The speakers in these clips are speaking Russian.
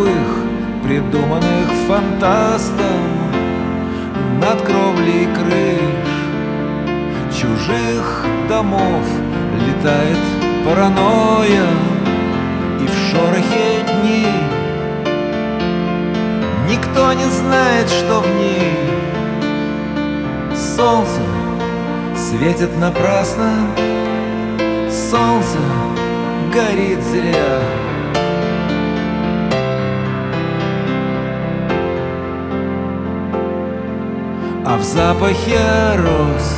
голубых, придуманных фантастом, над кровлей крыш чужих домов летает паранойя, и в шорохе дней никто не знает, что в ней. Солнце светит напрасно, солнце горит зря. А в запахе роз,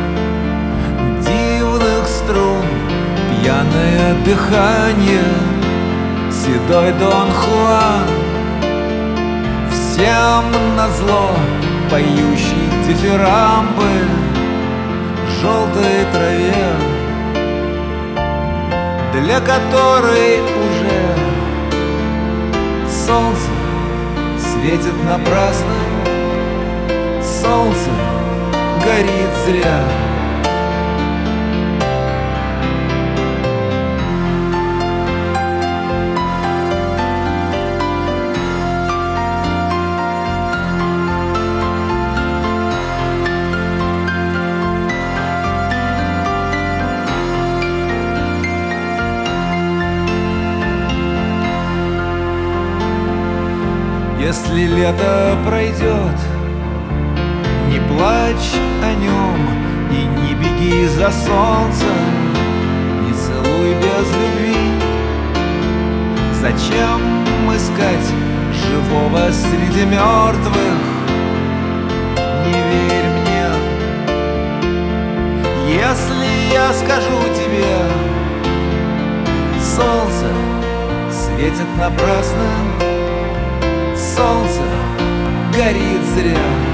дивных струн, пьяное дыхание, седой Дон Хуан, всем назло поющий дифирамбы желтой траве, для которой уже солнце светит напрасно, солнце горит зря. Если лето пройдет, не плачь о нем и не беги за солнцем, не целуй без любви. Зачем искать живого среди мертвых? Не верь мне, если я скажу тебе: солнце светит напрасно, солнце горит зря.